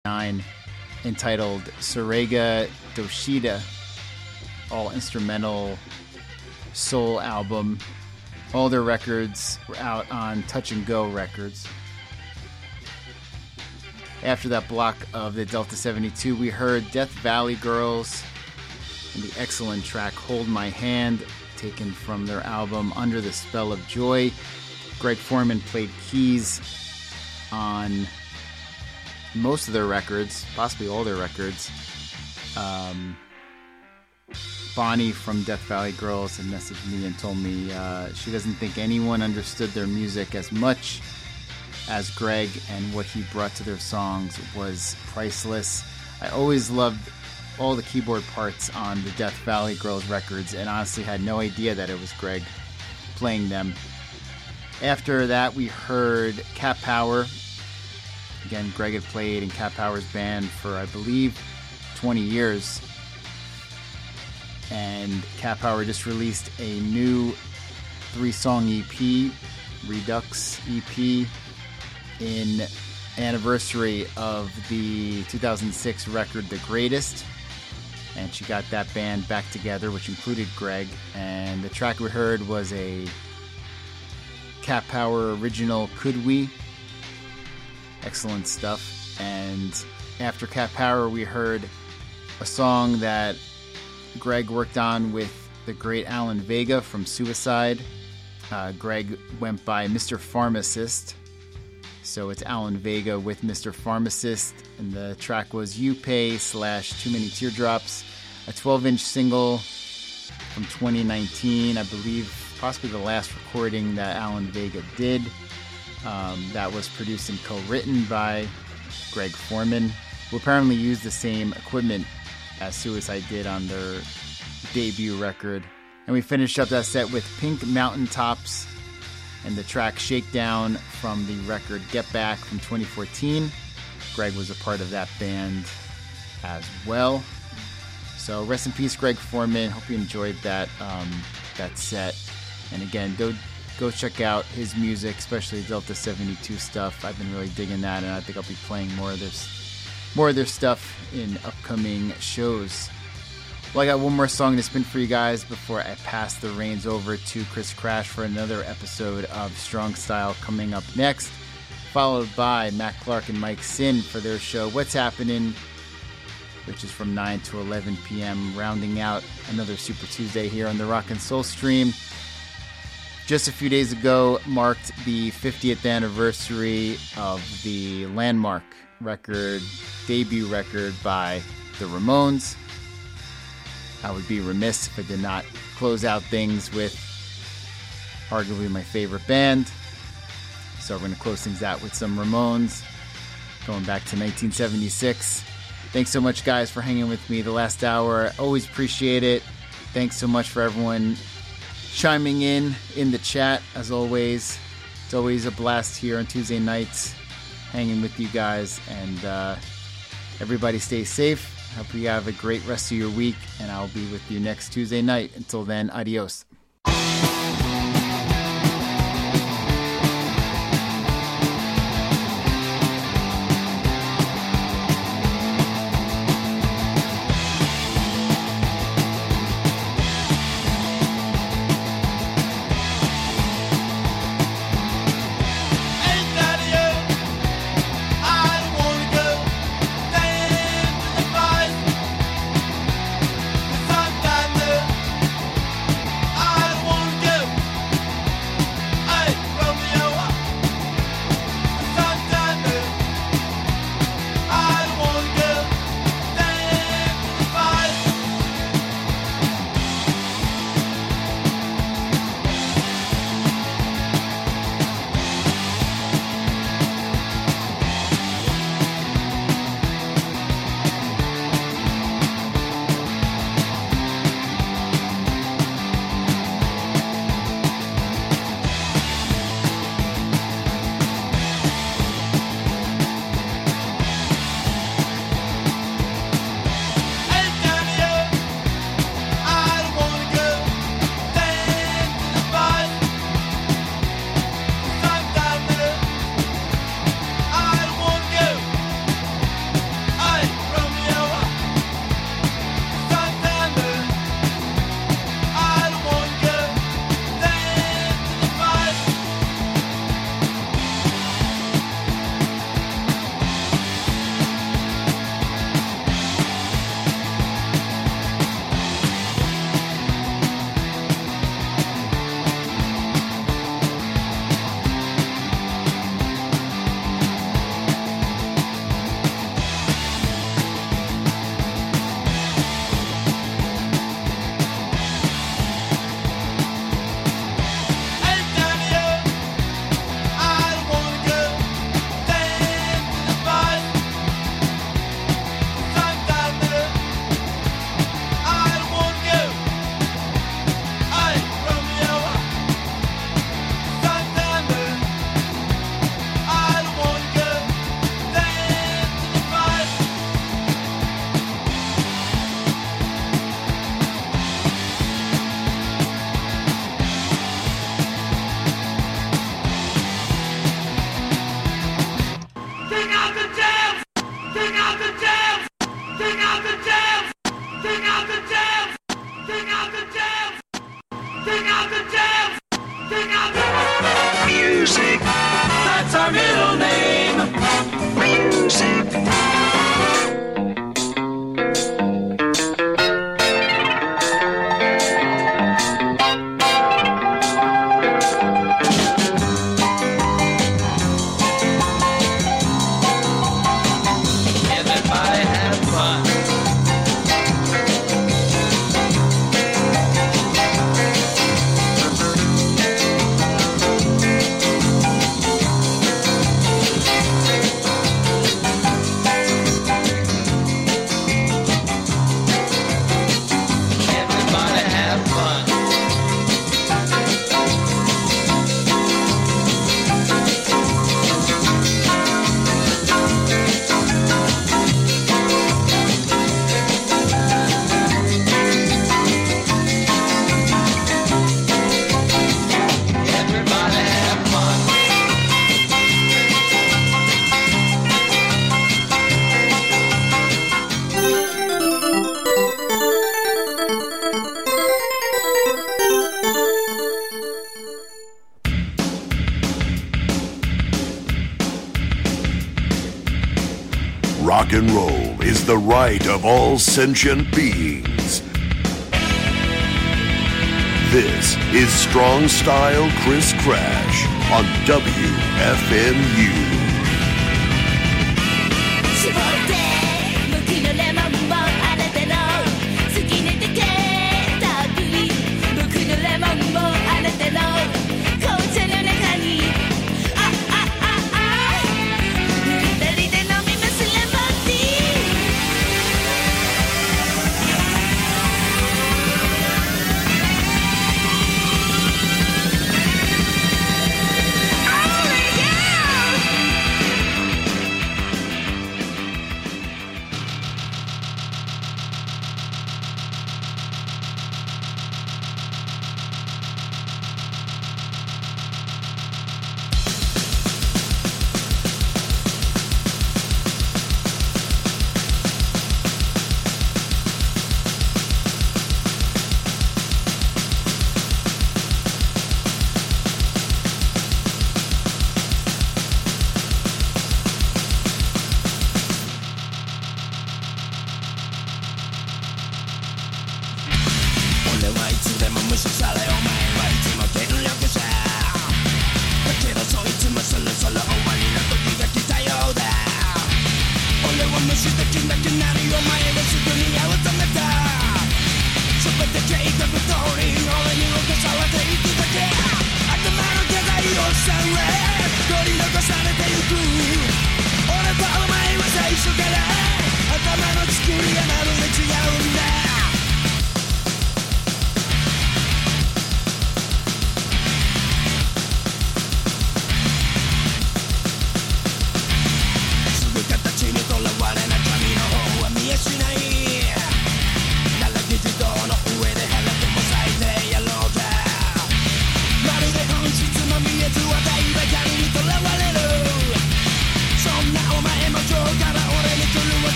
1979, entitled Sorega Doshida, all instrumental soul album. All their records were out on Touch and Go Records. After that block of the Delta 72, we heard Death Valley Girls and the excellent track Hold My Hand, taken from their album Under the Spell of Joy. Greg Foreman played keys on most of their records, possibly all their records. Bonnie from Death Valley Girls had messaged me and told me she doesn't think anyone understood their music as much as Greg, and what he brought to their songs was priceless. I always loved all the keyboard parts on the Death Valley Girls records, and honestly had no idea that it was Greg playing them. After that, we heard Cat Power. Again, Greg had played in Cat Power's band for, I believe, 20 years. And Cat Power just released a new 3-song EP, Redux EP, in anniversary of the 2006 record The Greatest. And she got that band back together, which included Greg. And the track we heard was a Cat Power original, Could We? Excellent stuff. And after Cat Power, we heard a song that Greg worked on with the great Alan Vega from Suicide. Greg went by Mr. Pharmacist. So it's Alan Vega with Mr. Pharmacist. And the track was You Pay / Too Many Teardrops. A 12-inch single from 2019. I believe possibly the last recording that Alan Vega did. That was produced and co-written by Greg Foreman, who apparently used the same equipment as Suicide did on their debut record. And we finished up that set with Pink Mountaintops and the track Shakedown from the record Get Back from 2014. Greg was a part of that band as well. So rest in peace, Greg Foreman. Hope you enjoyed that set. And again, go check out his music, especially Delta 72 stuff. I've been really digging that, and I think I'll be playing more of their stuff in upcoming shows. Well, I got one more song to spin for you guys before I pass the reins over to Chris Crash for another episode of Strong Style coming up next, followed by Matt Clark and Mike Sin for their show What's Happening, which is from 9 to 11 p.m., rounding out another Super Tuesday here on the Rock and Soul Stream. Just a few days ago marked the 50th anniversary of the landmark record, debut record by the Ramones. I would be remiss if I did not close out things with arguably my favorite band. So we're going to close things out with some Ramones, going back to 1976. Thanks so much, guys, for hanging with me the last hour. I always appreciate it. Thanks so much for everyone chiming in the chat, as always. It's always a blast here on Tuesday nights, hanging with you guys. And everybody stay safe. Hope you have a great rest of your week, and I'll be with you next Tuesday night. Until then, adios. I rock and roll is the right of all sentient beings. This is Strong Style Chris Crash on WFMU.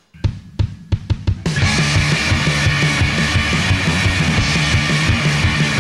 「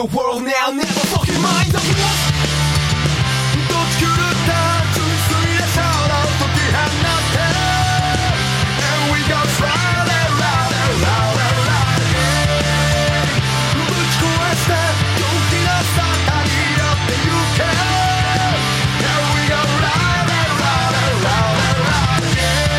the world now, never fucking mind the rules. Don't screw the time to see us out of the behind nothing. And we got round and round and round and round again. But go and step, don't get us out, tidy up and you can. And we got round and round and round and round again.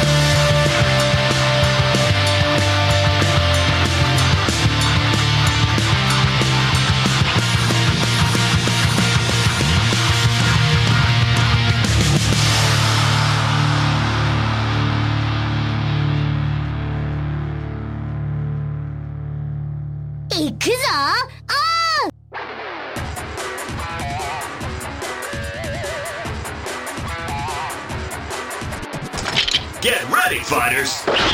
Get ready, fighters!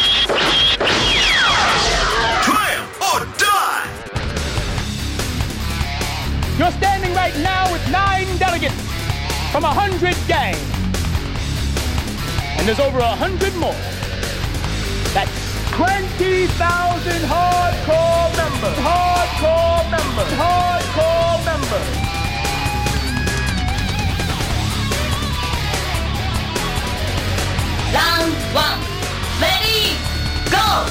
Triumph or die! You're standing right now with 9 delegates from 100 gangs. And there's over 100 more. That's 20,000 hardcore members. Hardcore members. Hardcore members. Round 1. Ready, go!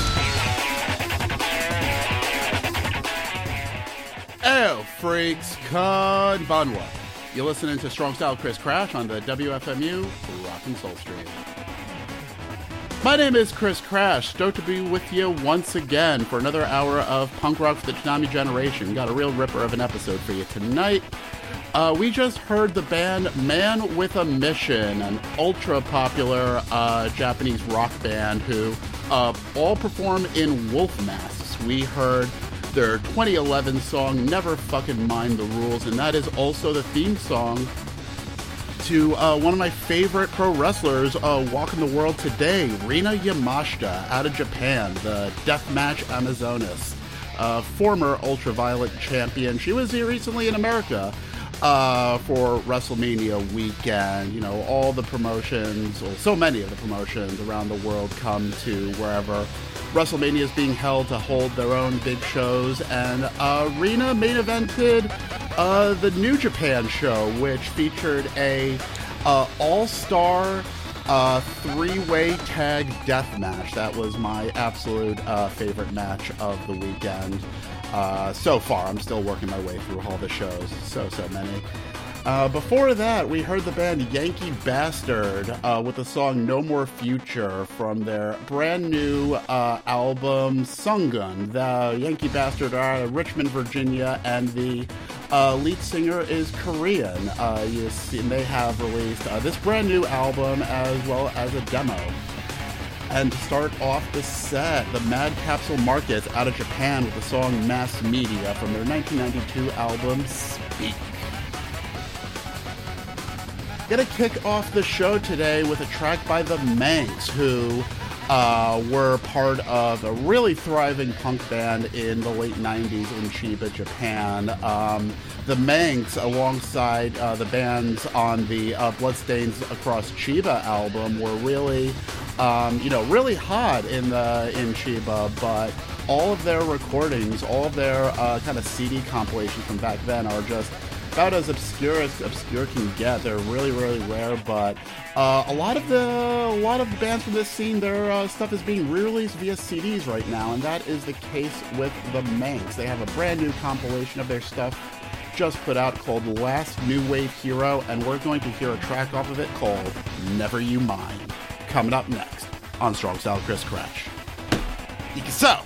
Ew, freaks, konbanwa. You're listening to Strong Style Chris Crash on the WFMU Rockin' Soul Stream. My name is Chris Crash, stoked to be with you once again for another hour of punk rock for the Toonami generation. Got a real ripper of an episode for you tonight. We just heard the band Man with a Mission, an ultra-popular Japanese rock band who all perform in wolf masks. We heard their 2011 song, Never Fucking Mind the Rules, and that is also the theme song to one of my favorite pro wrestlers walking the world today, Rina Yamashita, out of Japan, the Deathmatch Amazonas, former Ultraviolet champion. She was here recently in America for WrestleMania weekend. You know, all the promotions, or so many of the promotions around the world come to wherever WrestleMania is being held to hold their own big shows, and Rina main evented the New Japan show, which featured a all-star three-way tag death match. That was my absolute favorite match of the weekend. So far, I'm still working my way through all the shows. So many. Before that, we heard the band Yankee Bastard with the song No More Future from their brand new album Sungun. The Yankee Bastard are out of Richmond, Virginia, and the lead singer is Korean. And they have released this brand new album as well as a demo. And to start off the set, the Mad Capsule Markets out of Japan with the song Mass Media from their 1992 album Speak. Gonna kick off the show today with a track by the Manx, who were part of a really thriving punk band in the late 90s in Chiba, Japan. The Manx, alongside the bands on the Bloodstains Across Chiba album, were really really hot in Chiba, but all of their recordings, all of their kind of CD compilations from back then are just about as obscure can get. They're really, really rare, but a lot of the bands from this scene, their stuff is being re-released via CDs right now, and that is the case with the Manx. They have a brand new compilation of their stuff just put out called Last New Wave Hero, and we're going to hear a track off of it called Never You Mind. Coming up next on Strong Style Chris Crash. Ikaso!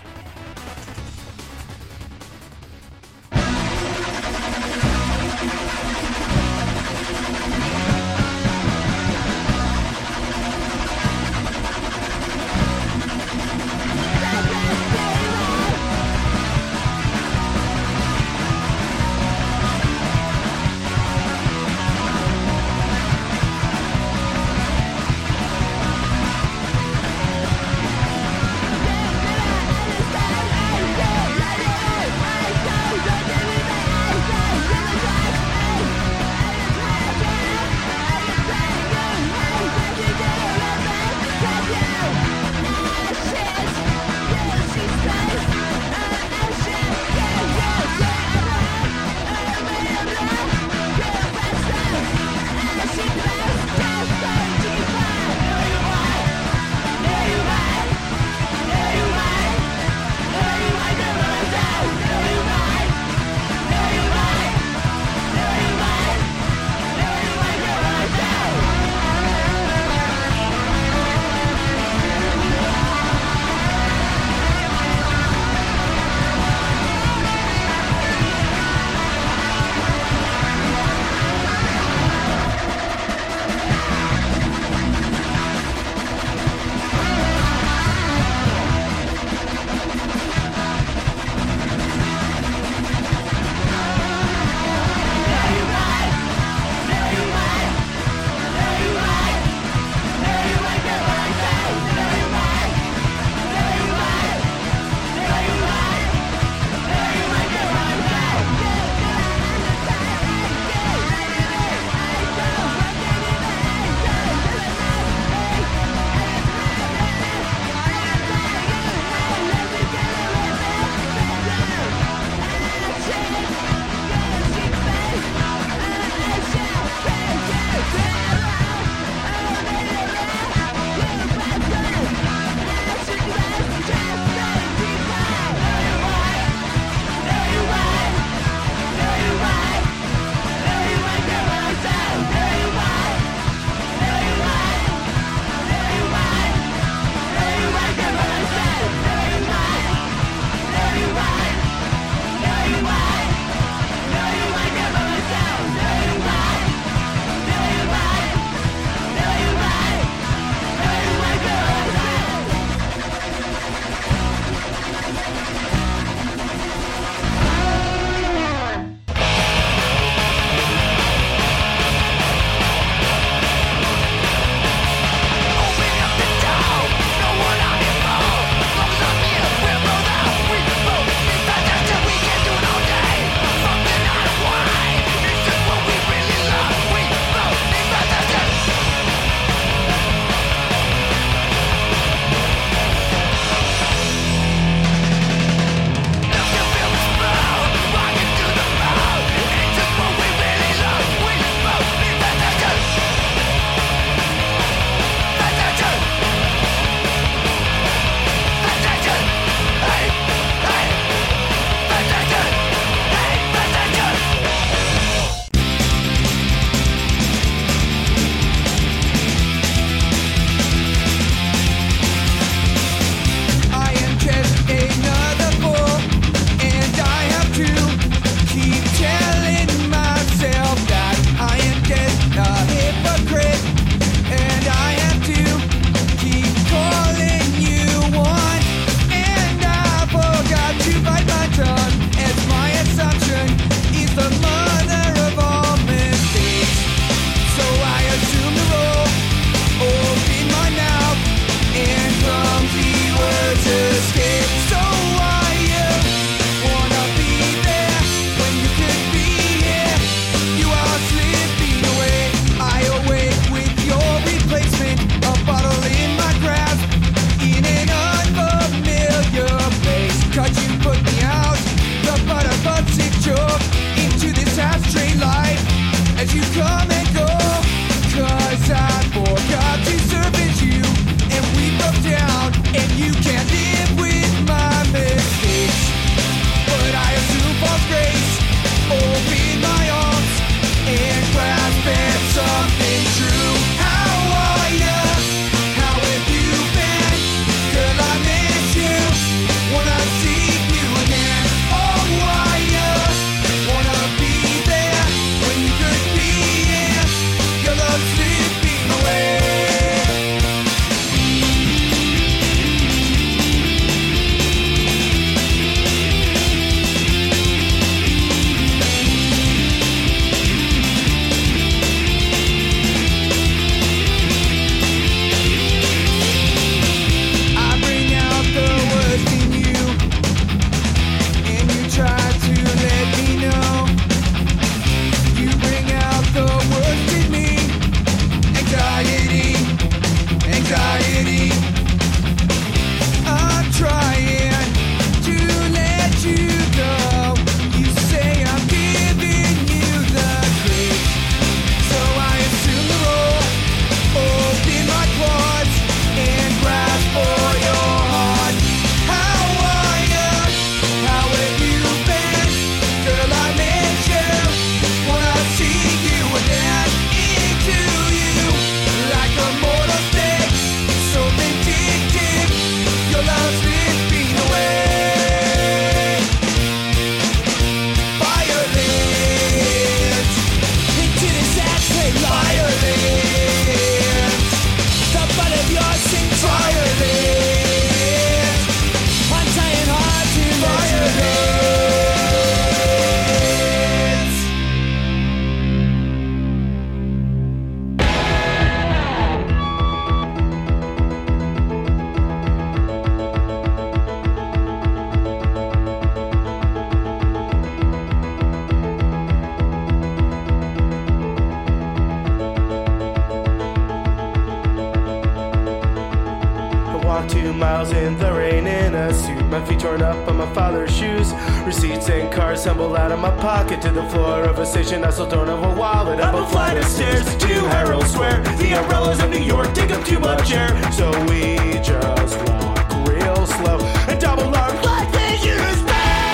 torn up on my father's shoes. Receipts and cards tumbled out of my pocket to the floor of a station. I still don't have a wallet. Up a flight of stairs to Herald Square. The umbrellas of New York take up too much air, so we just walk real slow and double arm like they used to.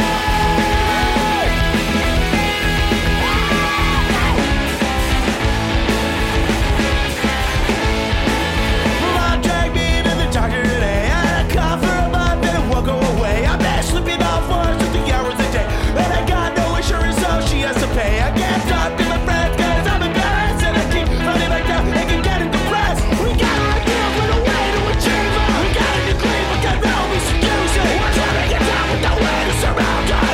Mom dragged me to the doctor today. I had a cough for a month and it won't go away. I'm there slipping off 150 hours a day, and I got no insurance, so she has to pay. I can't talk to my friends 'cause I'm embarrassed, and I keep running back down and keep getting depressed. We gotta live with a way to achieve it. We gotta get clean, but can't help me seduce it. We're trying to get down with no way to surround it.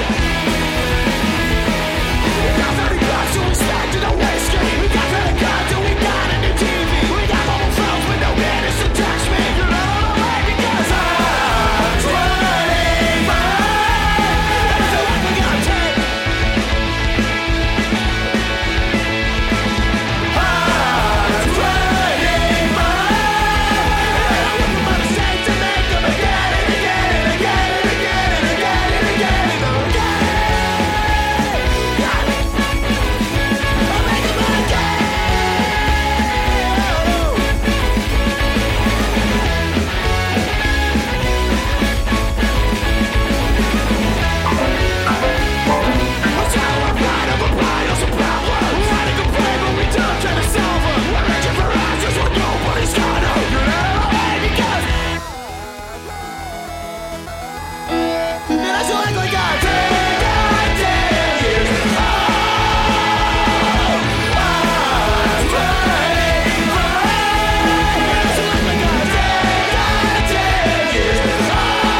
We got 30 bucks, so we spent in a whiskey. We got credit cards, and we got a new TV. We got mobile phones with no minutes to text me. You're not on the way because I'm 25. And I feel like we got tape. I'm 25. And I'm looking for mistakes to make them again and again and again and again and again and again and again. I'll make them again. I'll tell our pride of a pride of some problem. We wanna complain, but we don't try to solve them. We're reaching for answers when nobody's gonna. You're not on the way because and I feel like I take 10 years. Oh, I'm 25. And I feel like I take 10 years. Oh.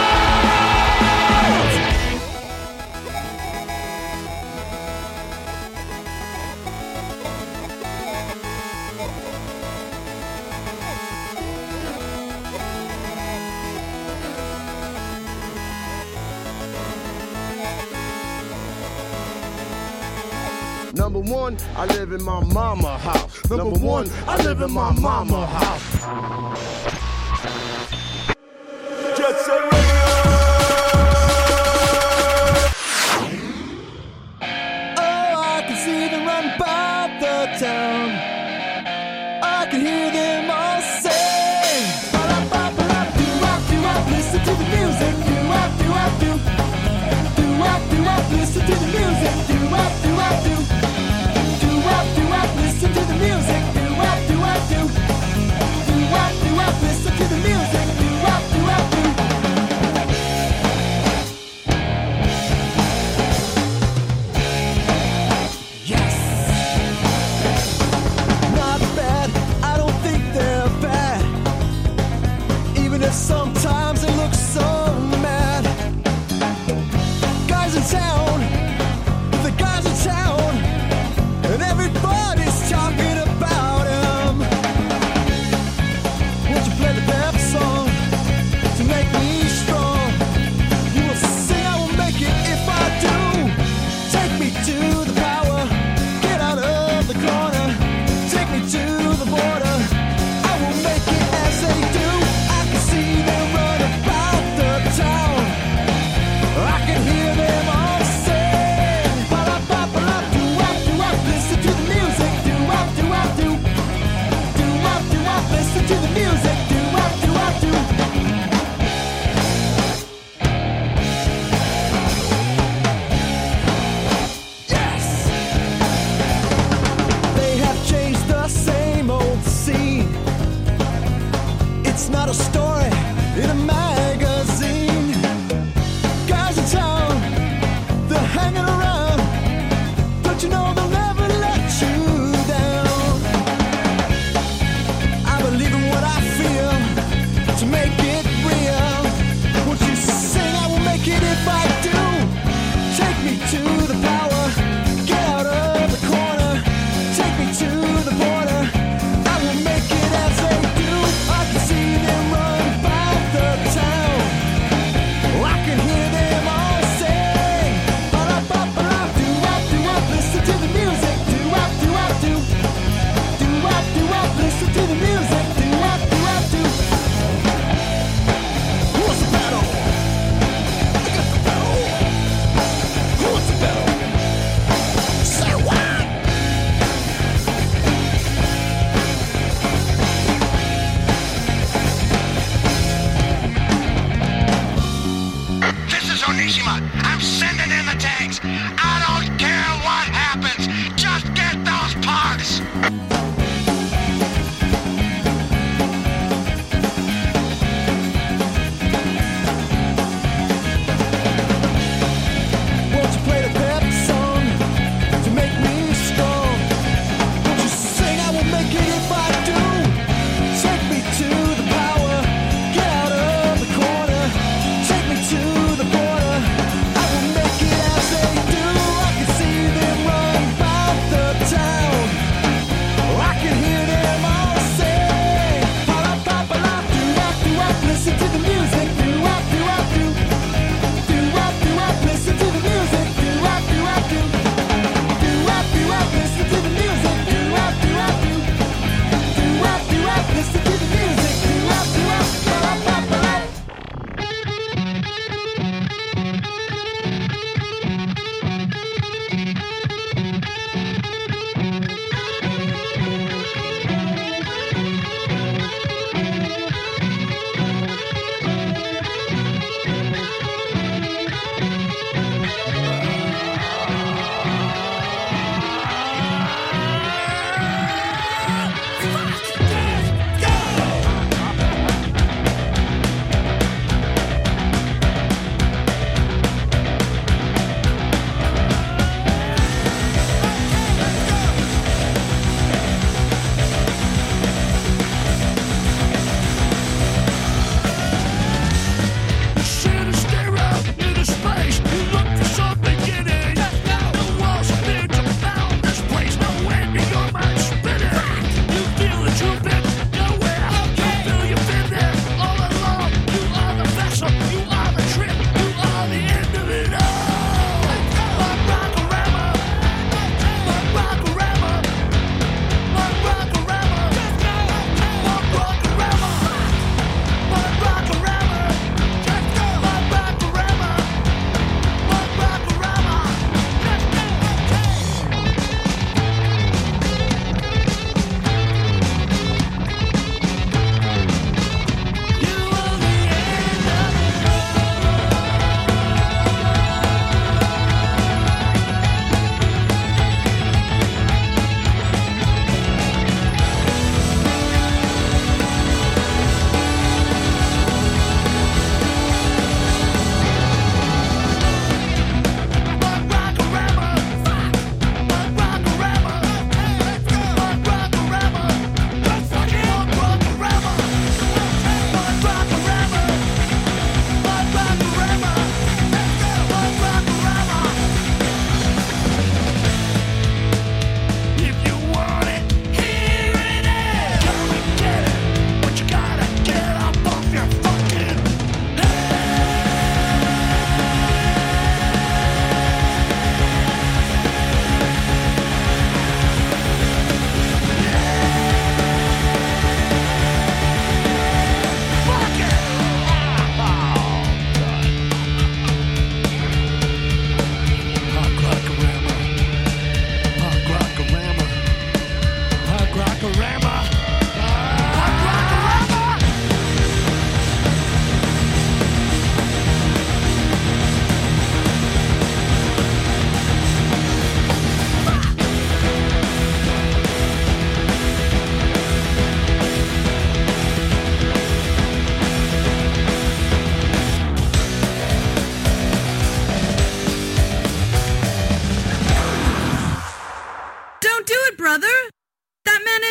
Number one, I live in my mama house. Number one, I live in my mama house. Jet Set Radio. Oh, I can see them run by the town. I can hear them all say, "Ba-da-ba-ba-da-doo-wop-doo-wop." Listen to the music, doo-wop-doo-wop-doo. Doo-wop-doo-wop, listen to the music, doo-wop-doo-wop-doo. Doo-wop-doo-wop, listen to the music, doo-wop-doo-wop-doo. Doo-wop-doo-wop, listen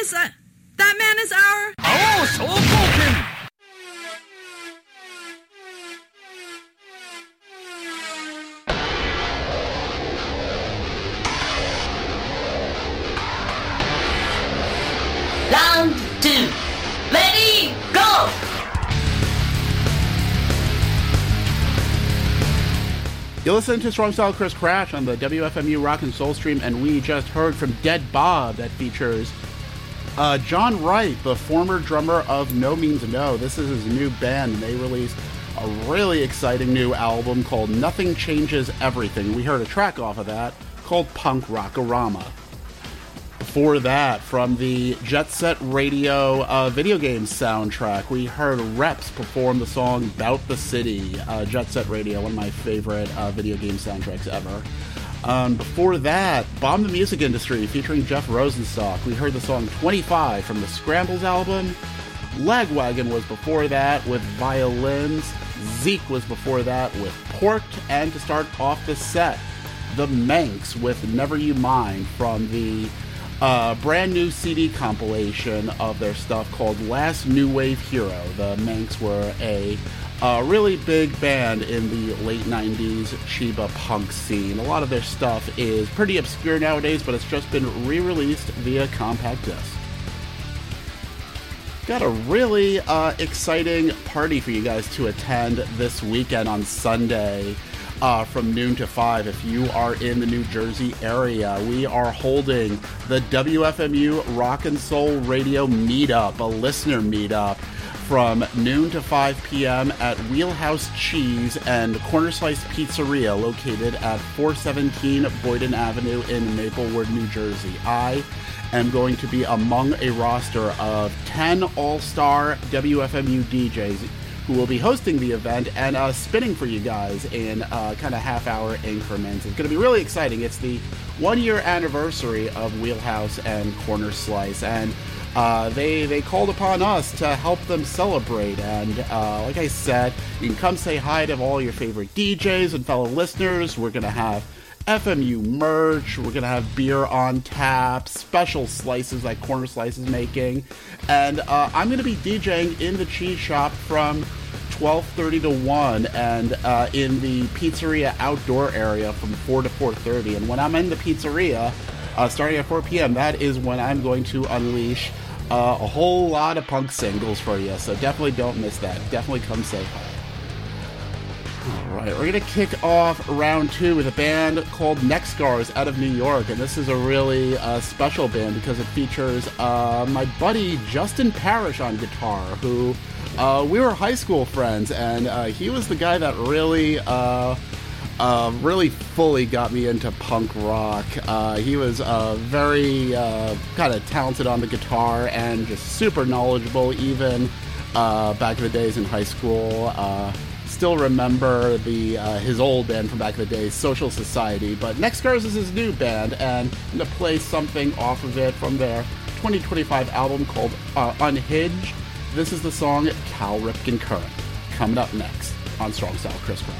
man is our... Oh, Shokoken! Round 2. Ready, go! You listen to Strong Style Chris Crash on the WFMU Rock and Soul Stream, and we just heard from Dead Bob that features John Wright, the former drummer of No Means No. This is his new band, and they released a really exciting new album called Nothing Changes Everything. We heard a track off of that called Punk Rockorama. Before that, from the Jet Set Radio video game soundtrack, we heard Reps perform the song Bout the City. Jet Set Radio, one of my favorite video game soundtracks ever. Before that, Bomb the Music Industry featuring Jeff Rosenstock. We heard the song 25 from the Scrambles album. Lagwagon was before that with Violins. Zeke was before that with Porked. And to start off the set, the Manx with Never You Mind from the brand new CD compilation of their stuff called Last New Wave Hero. The Manx were a really big band in the late 90s Chiba punk scene. A lot of their stuff is pretty obscure nowadays, but it's just been re-released via compact disc. Got a really exciting party for you guys to attend this weekend on Sunday. From noon to 5 if you are in the New Jersey area. We are holding the WFMU Rock and Soul Radio Meetup, a listener meetup, from noon to 5 p.m. at Wheelhouse Cheese and Corner Slice Pizzeria, located at 417 Boyden Avenue in Maplewood, New Jersey. I am going to be among a roster of 10 all-star WFMU DJs who will be hosting the event and spinning for you guys in kind of half-hour increments. It's going to be really exciting. It's the 1-year anniversary of Wheelhouse and Corner Slice, and they called upon us to help them celebrate. And like I said, you can come say hi to all your favorite DJs and fellow listeners. We're going to have FMU merch, we're going to have beer on tap, special slices like Corner Slice is making, and I'm going to be DJing in the cheese shop from 12:30 to 1 and in the pizzeria outdoor area from 4 to 4:30. And when I'm in the pizzeria, starting at 4 p.m., that is when I'm going to unleash a whole lot of punk singles for you, so definitely don't miss that. Definitely come say hi. Alright, we're going to kick off round 2 with a band called Neck Scars out of New York, and this is a really special band because it features my buddy Justin Parrish on guitar, who we were high school friends, and he was the guy that really fully got me into punk rock. He was very kind of talented on the guitar and just super knowledgeable, even back in the days in high school. Still remember his old band from back in the day, Social Society, but Neck Scars is his new band, and I'm going to play something off of it from their 2025 album called Unhinged. This is the song Cal Ripken Current, coming up next on Strong Style Chris Crash.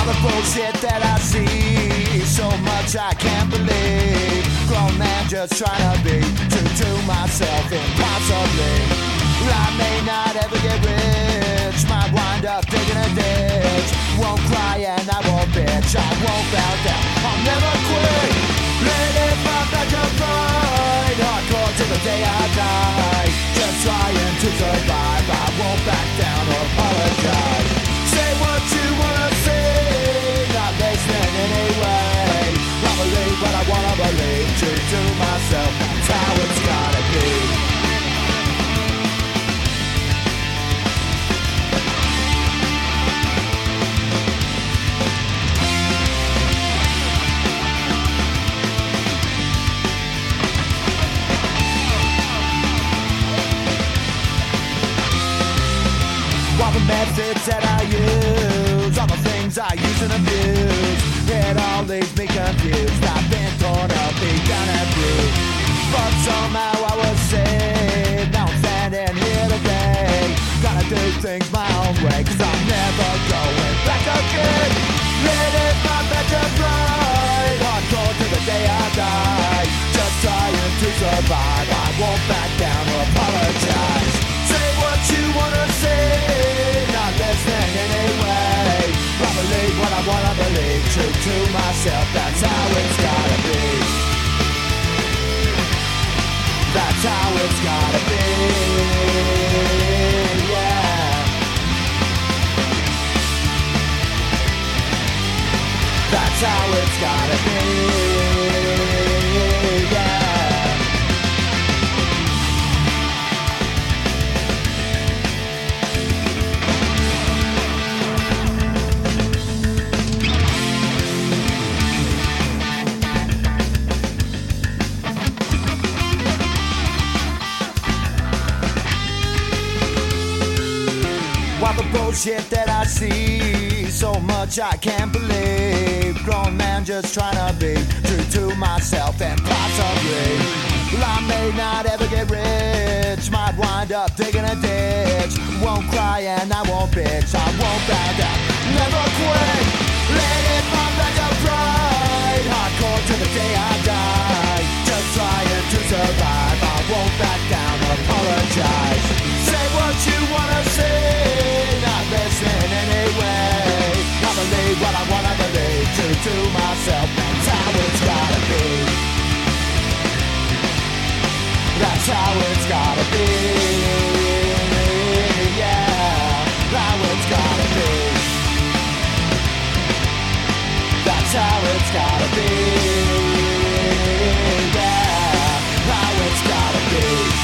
the bullshit that I see, so much I can't believe. Grown man just trying to be true to myself, impossibly. I may not ever get rich, might wind up digging a ditch. Won't cry and I won't bitch, I won't bow down, I'll never quit. Let it pop like a pride, hardcore till the day I die. Just trying to survive, I won't back down or apologize. Say what you wanna say, not listening anyway. I believe what I wanna believe, true to myself, that's how it's gotta be. All the methods that I use, all the things I use and abuse, it all leaves me confused. I've been torn up, beat down and bruised, but somehow I was saved. Now I'm standing here today, gotta do things my own way, cause I'm never going back again. Let it my better pride, hardcore till the day I die. Just trying to survive, I won't back down or apologize. Say what you wanna say, not listening anyway. I believe what I wanna believe, true to myself, that's how it's gotta be. That's how it's gotta be, yeah. That's how it's gotta be, yeah. All the bullshit that I see, so much I can't believe. Grown man just trying to be true to myself and possibly. Well, I may not ever get rich, might wind up digging a ditch. Won't cry and I won't bitch, I won't bow down, never quit. Let it pop like a pride, hardcore till the day I die. Just trying to survive, I won't back down or apologize. Say what you wanna say, not listening anyway. I believe what I wanna believe, true to myself, that's how it's gotta be. That's how it's gotta be, yeah. How it's gotta be. That's how it's gotta be, yeah. How it's gotta be.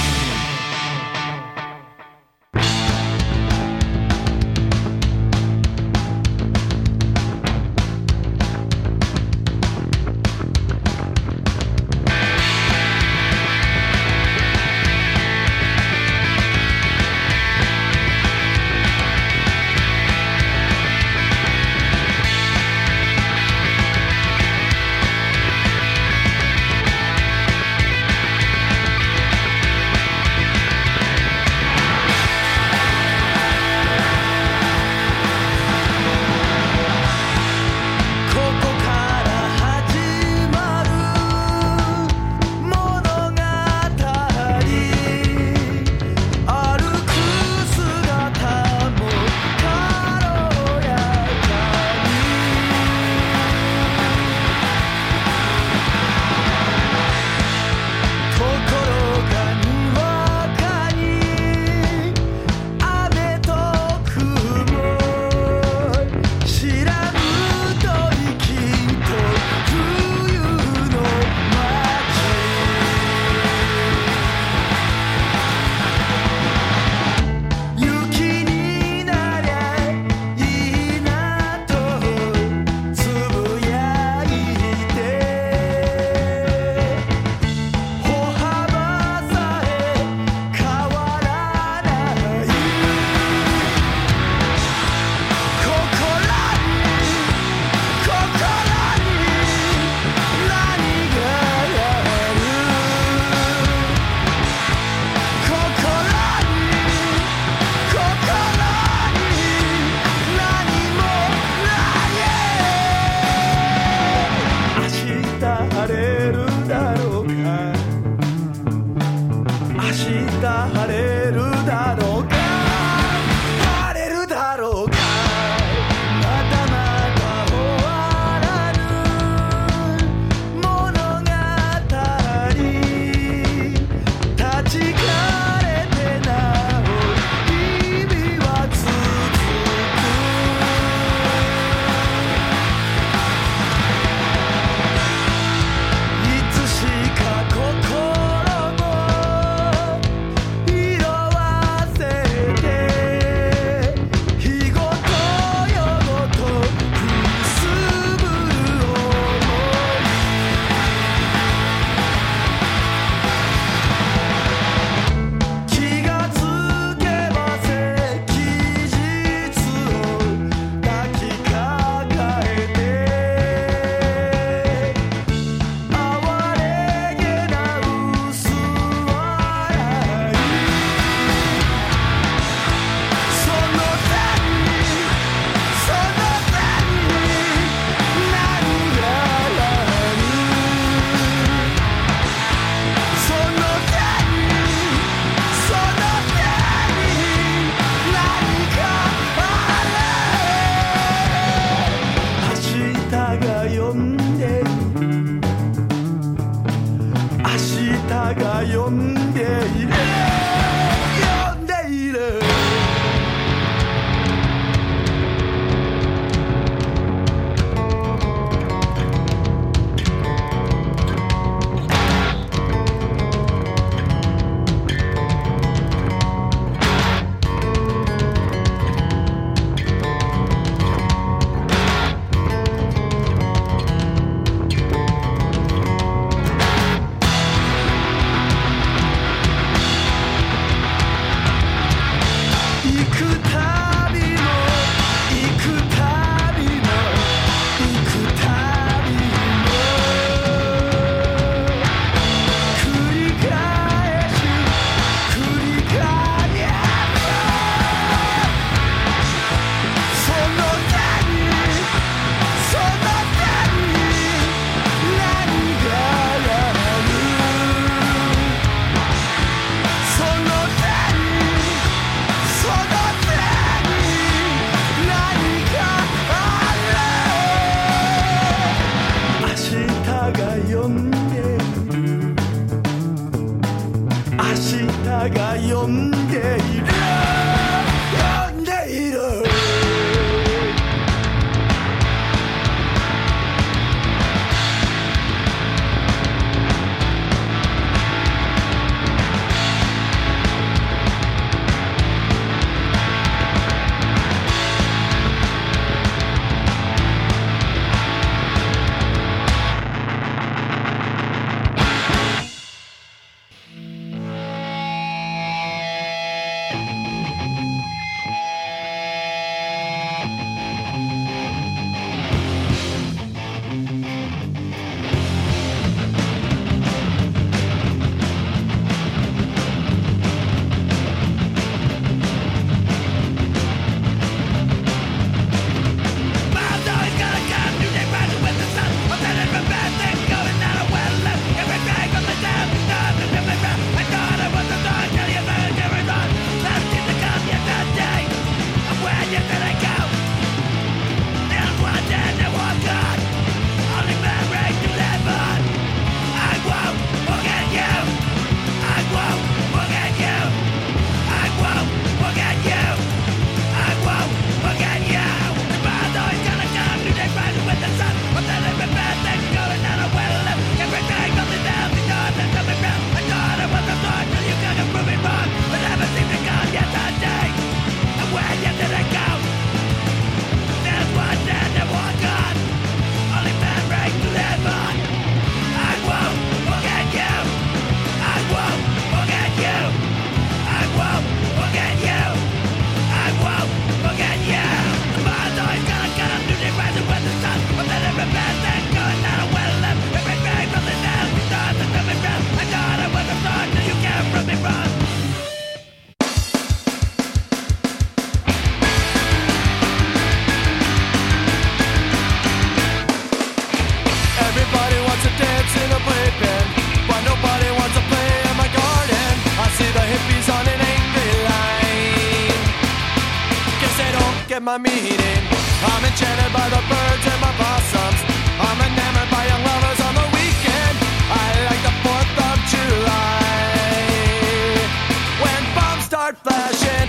my meaning. I'm enchanted by the birds and my blossoms. I'm enamored by young lovers on the weekend. I like the 4th of July when bombs start flashing.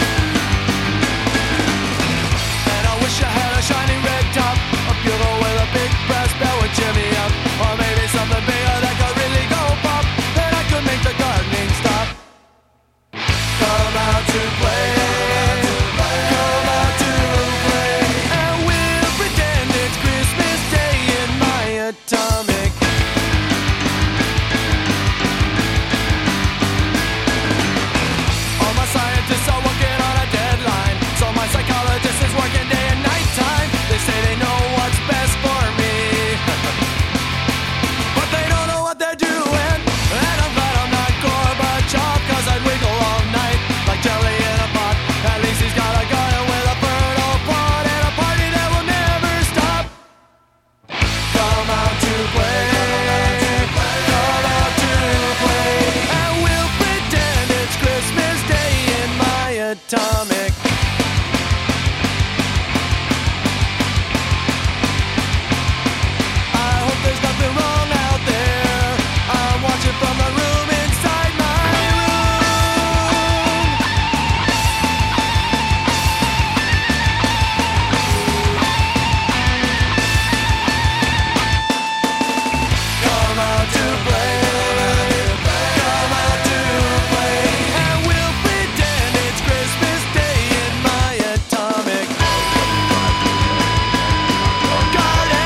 And I wish I had a shiny red top, a bugle with a big brass bell would cheer me up, or maybe something bigger that could really go pop. Then I could make the gardening stop. Come out to play. Come out to play. And we'll pretend it's Christmas Day in my atomic. All my scientists are working on a deadline, so my psychologist is working day and night time. They say they know what's best for me, but they don't know what they're doing. And I'm glad I'm not Gorbachev, 'cause I'd wiggle all night like jelly in a pot. At least he's got a gun with a fertile plot and a party that will never stop. Come out to play. Come out to play. And we'll pretend it's Christmas Day in my atomic. I hope there's nothing wrong out there. I'm watching from the room inside my room. Come out to play. Come out to play. And we'll pretend it's Christmas Day in my atomic garden.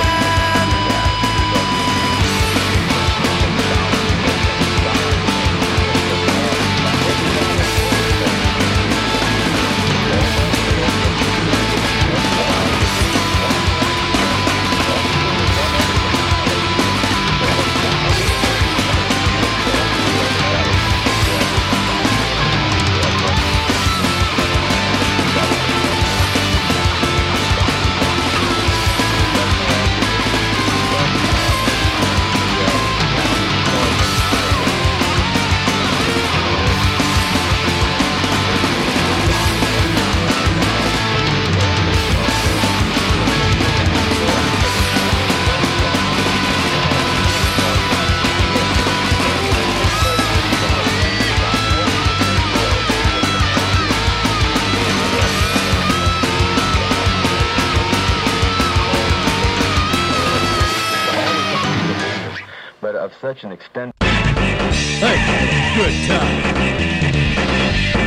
But of such an extent. Good time.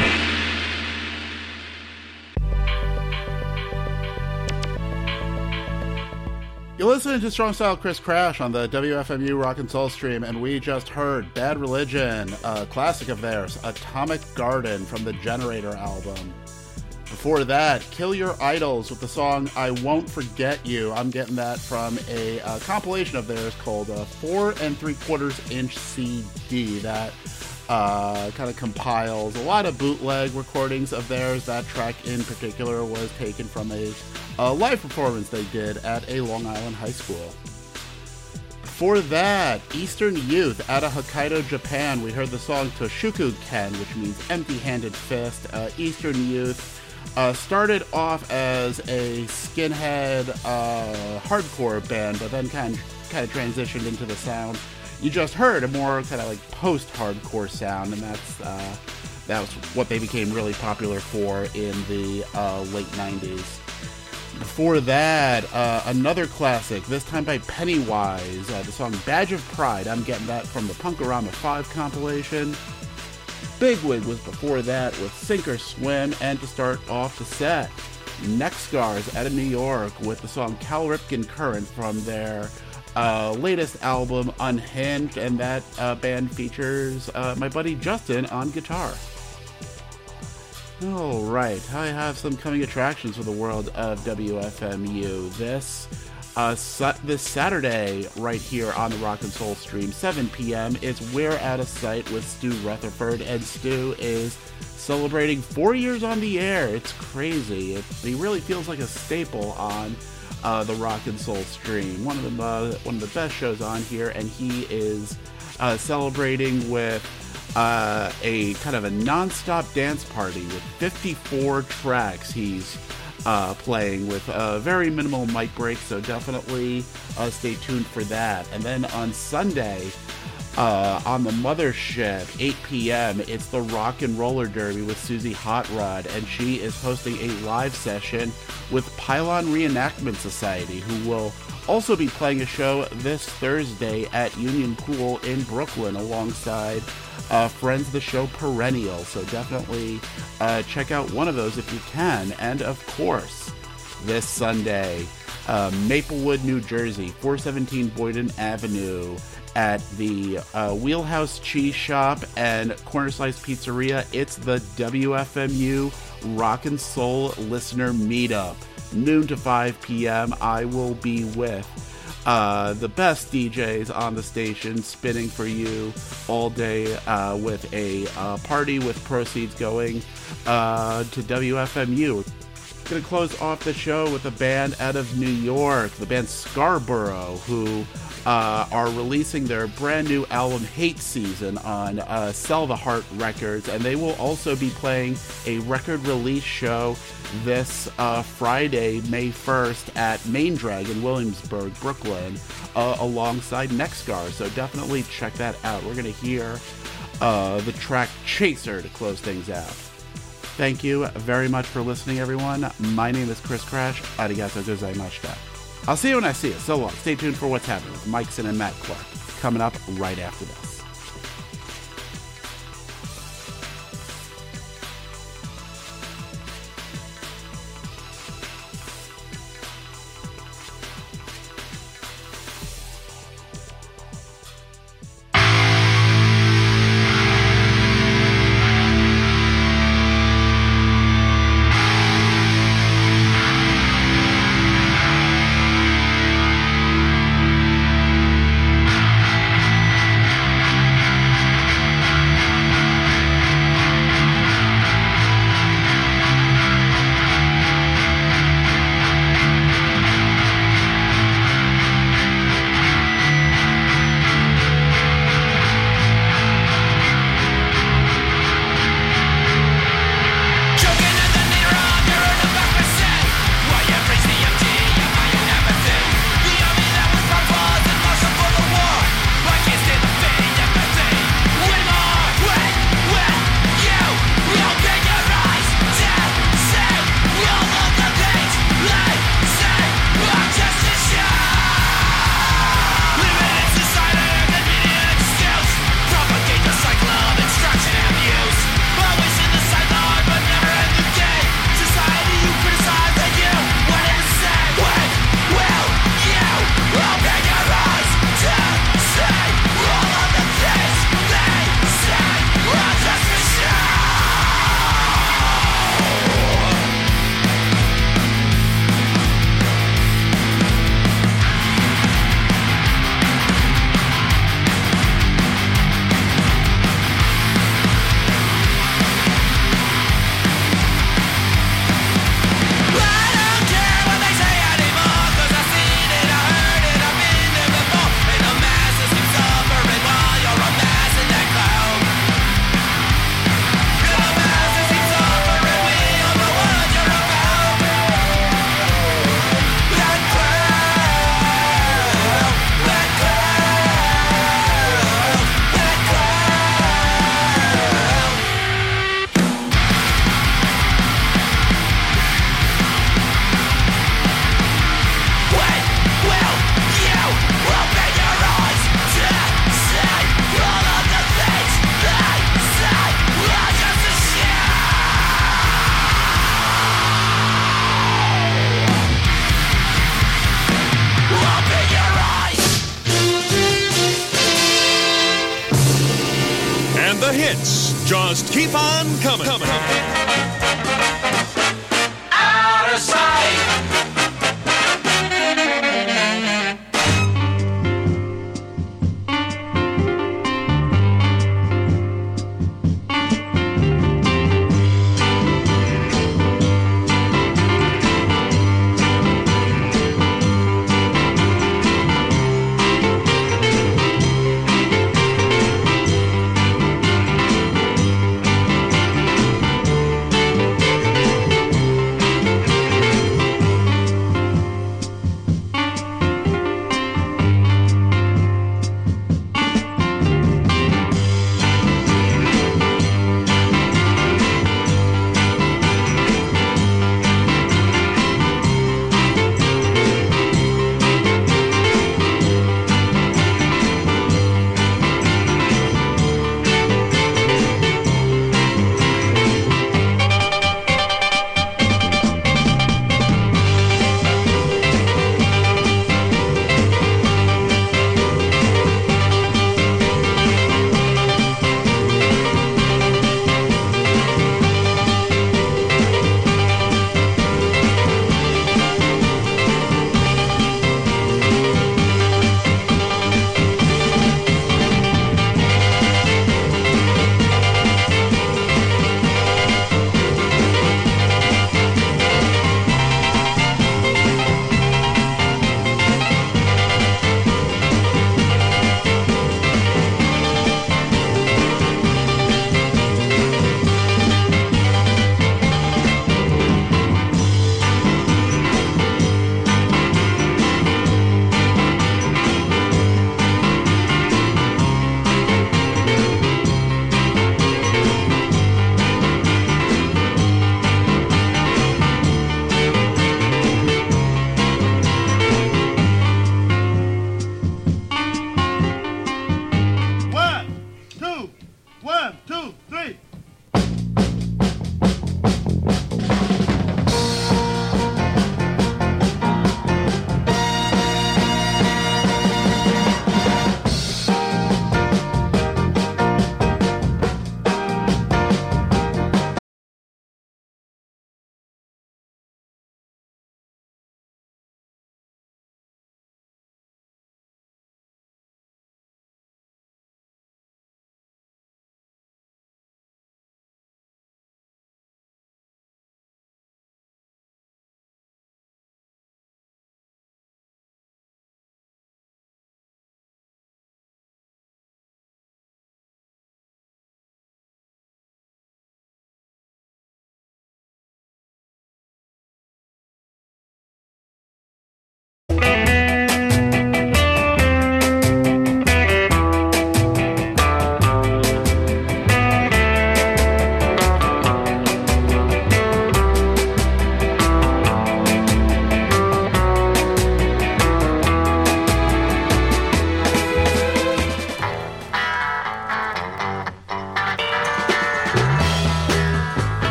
You're listening to Strong Style Chris Crash on the WFMU Rock and Soul stream, and we just heard Bad Religion, a classic of theirs, Atomic Garden from the Generator album. Before that, Kill Your Idols with the song I Won't Forget You. I'm getting that from a compilation of theirs called 4 3/4 inch CD that kind of compiles a lot of bootleg recordings of theirs. That track in particular was taken from a live performance they did at a Long Island high school. Before that, Eastern Youth out of Hokkaido, Japan. We heard the song Toshuku Ken, which means empty-handed fist. Eastern Youth started off as a skinhead hardcore band, but then kind of transitioned into the sound you just heard, a more kind of like post-hardcore sound, and that was what they became really popular for in the late 90s. Before that, another classic, this time by Pennywise, the song Badge of Pride. I'm getting that from the Punkorama 5 compilation. Bigwig was before that with Sink or Swim, and to start off the set, Neck Scars out of New York with the song Cal Ripken Current from their latest album Unhinged, and that band features my buddy Justin on guitar. Alright, I have some coming attractions for the world of WFMU. This Saturday, right here on the Rock and Soul stream, 7 p.m., it's We're Out of Sight with Stu Rutherford, and Stu is celebrating 4 years on the air. It's crazy. He really feels like a staple on the Rock and Soul stream. One of the best shows on here, and he is celebrating with a kind of a non-stop dance party with 54 tracks. He's playing with very minimal mic breaks, so definitely stay tuned for that. And then on Sunday, on the Mothership, 8 p.m., it's the Rock and Roller Derby with Susie Hot Rod, and she is hosting a live session with Pylon Reenactment Society, who will also be playing a show this Thursday at Union Pool in Brooklyn alongside friends of the show Perennial. So definitely check out one of those if you can. And of course, this Sunday, Maplewood, New Jersey, 417 Boyden Avenue, at the Wheelhouse Cheese Shop and Corner Slice Pizzeria. It's the WFMU Rock and Soul Listener Meetup. Noon to 5 p.m. I will be with the best DJs on the station, spinning for you all day with a party with proceeds going to WFMU. Going to close off the show with a band out of New York, the band Scarborough, who are releasing their brand new album Hate Season on Sell the Heart Records, and they will also be playing a record release show this Friday, May 1st at Main Drag in Williamsburg, Brooklyn, alongside Nexgar, so definitely check that out. We're going to hear the track Chaser to close things out. Thank you very much for listening, everyone. My name is Chris Crash. Arigato gozaimashita. I'll see you when I see you. So long. Stay tuned for what's happening with Mikeson and Matt Clark coming up right after this. The hits just keep on coming. Out of sight.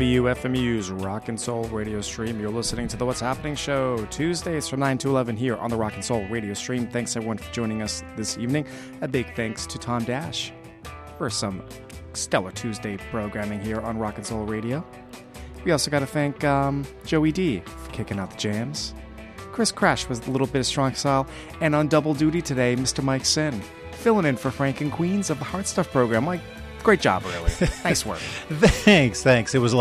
WFMU's Rock and Soul radio stream. You're listening to the What's Happening show, Tuesdays from 9 to 11 here on the Rock and Soul radio stream. Thanks everyone for joining us this evening. A big thanks to Tom Dash for some stellar Tuesday programming here on Rock and Soul radio. We also got to thank Joey D for kicking out the jams. Chris Crash was a little bit of strong style, and on double duty today, Mr. Mike Sin, filling in for Frank and Queens of the Heart Stuff program. Mike, great job, really. Nice work. Thanks. It was a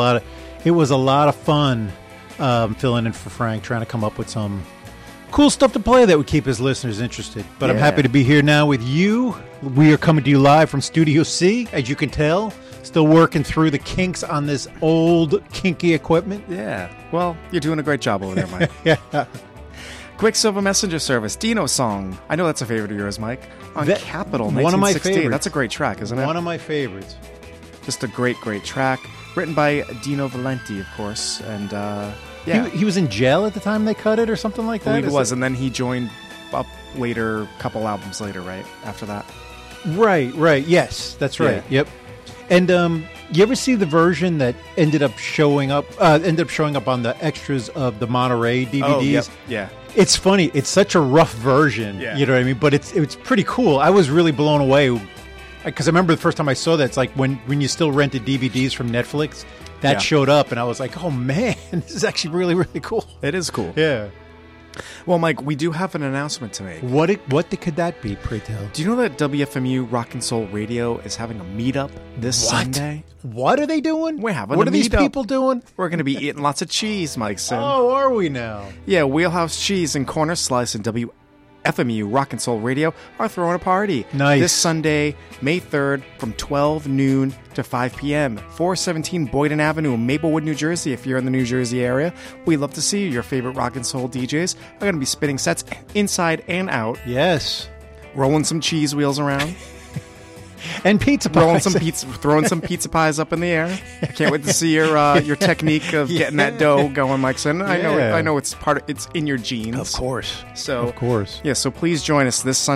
lot of fun filling in for Frank, trying to come up with some cool stuff to play that would keep his listeners interested. But I'm happy to be here now with you. We are coming to you live from Studio C, as you can tell. Still working through the kinks on this old, kinky equipment. Yeah. Well, you're doing a great job over there, Mike. Yeah. Quicksilver Messenger Service, Dino Song. I know that's a favorite of yours, Mike. On Capitol, 1968. One of my favorites. That's a great track, isn't it? One of my favorites. Just a great, great track. Written by Dino Valenti, of course. And, yeah. He was in jail at the time they cut it or something like that? I believe it was, and then he joined up later, a couple albums later, right? After that. Right. Yes, that's right. Yeah. Yep. And you ever see the version that ended up showing up on the extras of the Monterey DVDs? Oh, yep. Yeah. It's funny. It's such a rough version. Yeah. You know what I mean? But it's pretty cool. I was really blown away because I remember the first time I saw that. It's like when you still rented DVDs from Netflix. That showed up, and I was like, "Oh man, this is actually really, really cool." It is cool. Yeah. Well, Mike, we do have an announcement to make. What could that be, pray tell? Do you know that WFMU Rock and Soul Radio is having a meetup this Sunday? What are they doing? We're having What a are these meetup. people doing? We're going to be eating lots of cheese, Mike said. Oh, are we now? Yeah, Wheelhouse Cheese and Corner Slice and WFMU Rock and Soul Radio are throwing a party. Nice. This Sunday, May 3rd, from 12 noon to 5 p.m. 417 Boyden Avenue, Maplewood, New Jersey. If you're in the New Jersey area, we'd love to see you. Your favorite rock and soul DJs are going to be spinning sets inside and out. Yes. Rolling some cheese wheels around. And pizza pies. Throwing some pizza pies up in the air. I can't wait to see your technique of getting that dough going, Mike Sin. I know it's in your genes. Of course. So of course. Yeah, so please join us this Sunday.